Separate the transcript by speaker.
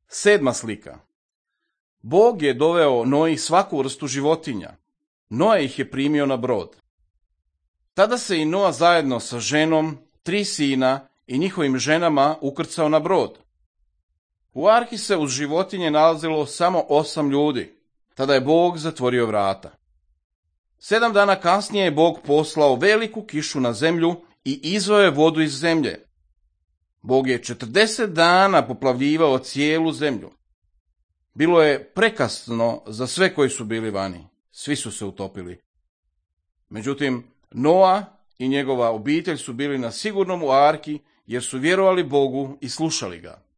Speaker 1: 7. slika. Bog je doveo Noji svaku vrstu životinja. Noa ih je primio na brod. Tada se i Noa zajedno sa ženom, 3 sina i njihovim ženama ukrcao na brod. U arhi se uz životinje nalazilo samo 8 ljudi. Tada je Bog zatvorio vrata. 7 dana kasnije je Bog poslao veliku kišu na zemlju i izveo je vodu iz zemlje. Bog je 40 dana poplavljivao cijelu zemlju. Bilo je prekasno za sve koji su bili vani. Svi su se utopili. Međutim, Noa i njegova obitelj su bili na sigurnom u arki jer su vjerovali Bogu i slušali ga.